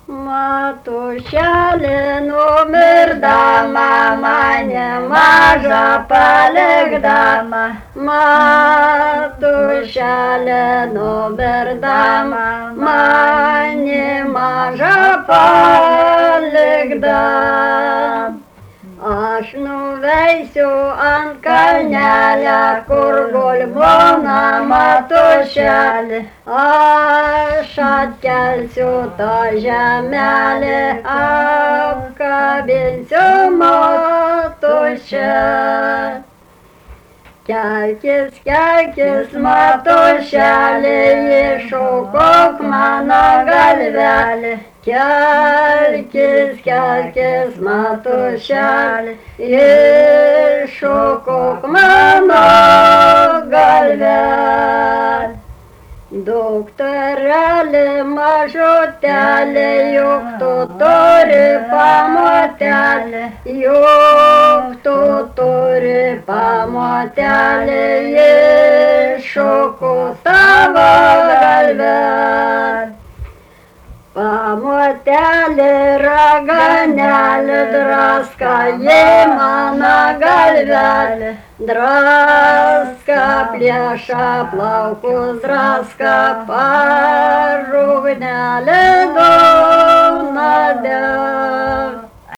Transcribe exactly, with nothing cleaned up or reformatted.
Matūšelė numirdama mane mažą palikdama, Matūšelė numirdama mane mažą palikdama. Aš nuveisiu ant kalnelę, kur gulbona Matūšelė, aš atkelsiu tą žemelę, apkabinsiu Matūšelę. Kelkis, kelkis, Matūšelė, iššokok mano galvelį. Kelkis, kelkis, Matūšelė, iššokok mano galvelį. Dukterėlė mažutelė, juk tu turi pamotelį, juk tu turi pamotelį, iššoko tavo galvelį. Pamotelė raganelė draska, jie mano galvelį, draska plėša plaukus, draska pažugnelė dauna dėl.